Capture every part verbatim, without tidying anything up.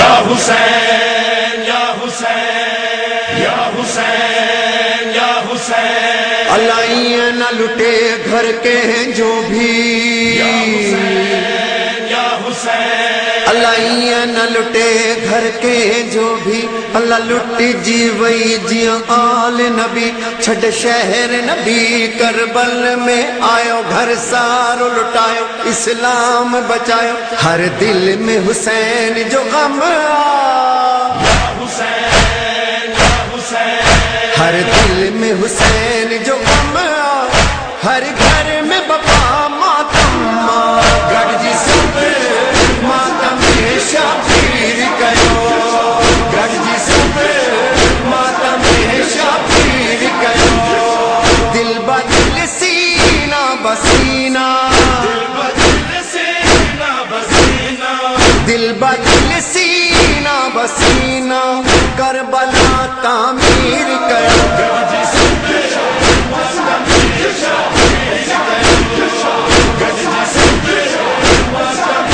یا حسین یا حسین یا حسین یا حسین، اللہ یہ نہ لٹے گھر کے جو بھی، یا حسین یا حسین، اللہ یہ نہ لٹے گھر کے جو بھی، اللہ لٹی جی وئی جی آل نبی، چھڈ شہر نبی کربل میں آیو، گھر سارو لٹایو اسلام بچایو، ہر دل میں حسین جو غم آ، یا حسین یا حسین، ہر دل میں حسین جو غم آ، ہر گھر میں بپا ماتم آ، گڑ جی سب ماتم شبیر کرو، گڑ جی سب ماتم شبیر کرو، دل بدل سینہ بسینہ، دل بدل سینہ بسینہ، دل بدل سینہ بسینہ، کربلا تعمیر کرو، گڑ جی سب ماتم شبیر کرو، گڑ جی سب ماتم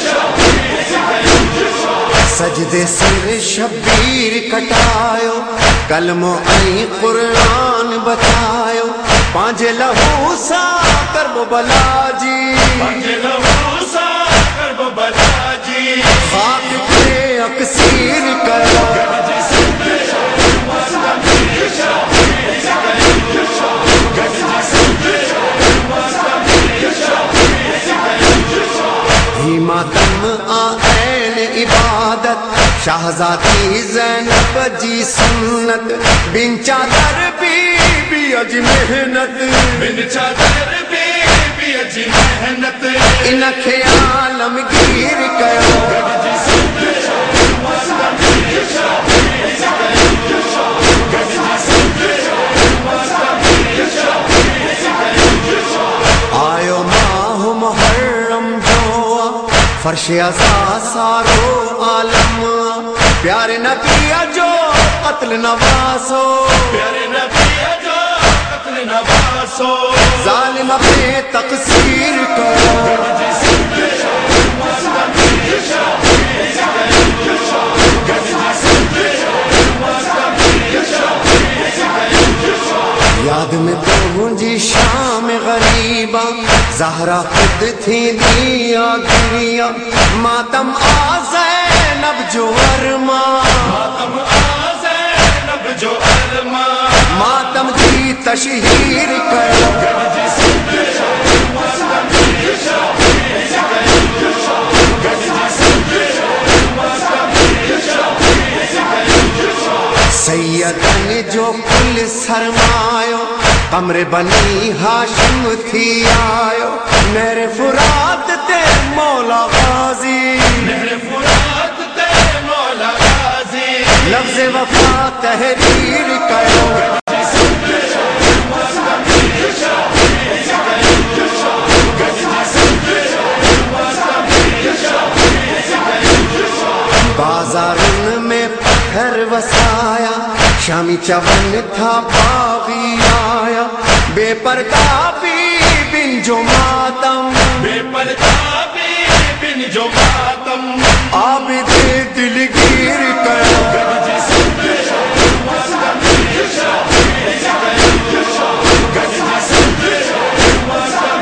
شبیر کرو، سجدے سر شبیر کٹایو، کلمو ای قرآن بچایو، پانجے لہو سا کرب بلا جی، پنجے لہو سا کرب بلا جی، خاک پہ اکسیر کرو، گڑ جی سب ماتم شبیر کرو، گڑ جی سب ماتم شبیر کرو، ہی ماتم آئین عبادت، شہزادی زینب جی سنت، بن چادر بی بی اج محنت، بن چادر بی بی اج محنت، انکھے عالمگیر کرو، گڑ جی سب ماتم شبیر کرو، گڑ جی سب ماتم شبیر کرو، آیو ماہ محرم جو فرش ازا سارو عالم، پیارے نبی جو قتل نواسو، پیارے نبی جو قتل نواسو، ظالم پہ تقصیر کرو، گڑ جی سب ماتم شبیر کرو، گڑ جی سب ماتم شبیر کرو، یاد میں پہنچی شام غریبا، زہرا خود تھی دیا گریا، ماتم آ زینب جو ارماں، ماتم آ زینب جو ارماں، ماتم کی تشہیر کرو، گڑ جی سب ماتم شبیر کرو، گڑ جی سب ماتم شبیر کرو، سیدن جو کل سرمایو، قمر بنی ہاشم تھی آیو، میرے فرات تے مولا غازی، نہر فرات تے مولا غازی، لفظ وفا تحریر کرو، گڑ جی سب ماتم شبیر کرو، گڑ جی سب ماتم شبیر کرو، بازارن میں پتھر وسایا، شامی چون تھا باغی آیا، بے پردہ بی بن جو ماتم، بے پردہ بی بن جو ماتم، عابد دلگیر کرو، گڑ جی سب ماتم شبیر کرو، گڑ جی سب ماتم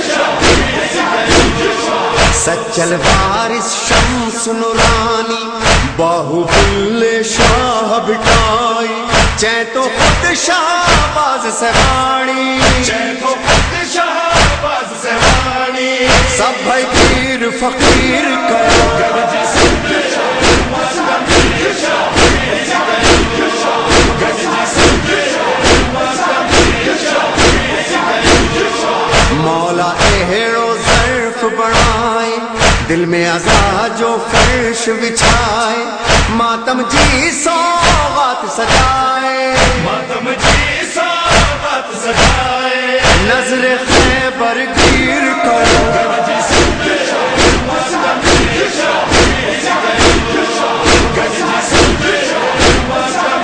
شبیر کرو، سچل وارث شمس نورانی، باہو بل شاہ بٹائی، چین تو خود شہباز سہانی، چین کو خود شہباز سہانی، سب بھائی پیر فقیر کرو، گڑ جی سب ماتم شبیر کرو، گڑ جی سب ماتم شبیر کرو، مولا ایڑو ظرف بڑھائے، دل میں عزا جو فرش بچھائے، ماتم جی سوغات سجائے، ماتم جی سوغات سجائے، نظر خیبر گیر کرو، گڑ جی سب ماتم شبیر کرو، گڑ جی سب ماتم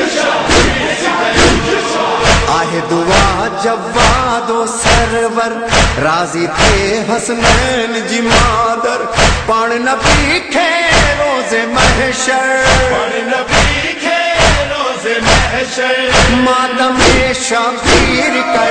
شبیر کرو، آہ دعا جواد و سرور، راضی تھے حسنین جی مادر پان نبی کھے روز محشر پڑھ نبی کے روز محشر مادم شبیر کا